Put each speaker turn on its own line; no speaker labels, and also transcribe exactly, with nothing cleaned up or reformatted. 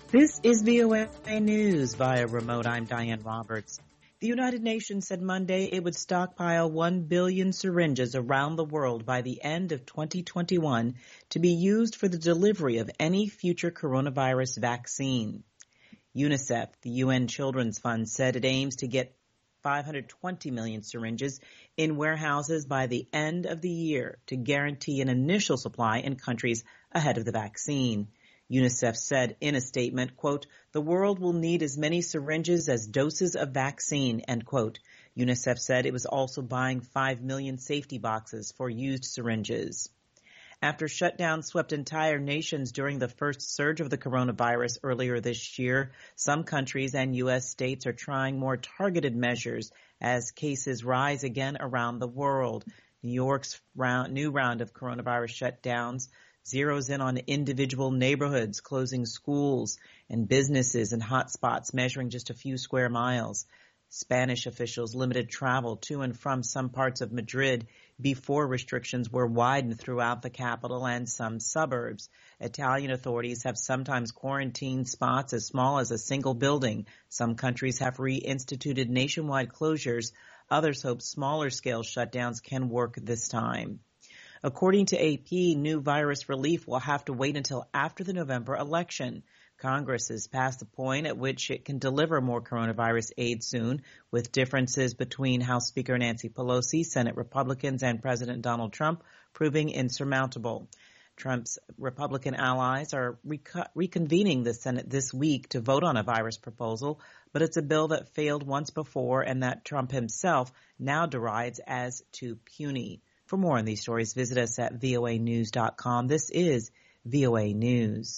This is V O A News via remote. I'm Diane Roberts. The United Nations said Monday it would stockpile one billion syringes around the world by the end of twenty twenty-one to be used for the delivery of any future coronavirus vaccine. UNICEF, the U N Children's Fund, said it aims to get five hundred twenty million syringes in warehouses by the end of the year to guarantee an initial supply in countries ahead of the vaccine. UNICEF said in a statement, quote, "The world will need as many syringes as doses of vaccine," end quote. UNICEF said it was also buying five million safety boxes for used syringes. After shutdowns swept entire nations during the first surge of the coronavirus earlier this year, some countries and U S states are trying more targeted measures as cases rise again around the world. New York's round, new round of coronavirus shutdowns zeroes in on individual neighborhoods, closing schools and businesses in hotspots measuring just a few square miles. Spanish officials limited travel to and from some parts of Madrid before restrictions were widened throughout the capital and some suburbs. Italian authorities have sometimes quarantined spots as small as a single building. Some countries have reinstituted nationwide closures. Others hope smaller-scale shutdowns can work this time. According to A P, new virus relief will have to wait until after the November election. Congress is past the point at which it can deliver more coronavirus aid soon, with differences between House Speaker Nancy Pelosi, Senate Republicans, and President Donald Trump proving insurmountable. Trump's Republican allies are reco- reconvening the Senate this week to vote on a virus proposal, but it's a bill that failed once before and that Trump himself now derides as too puny. For more on these stories, visit us at V O A news dot com. This is V O A News.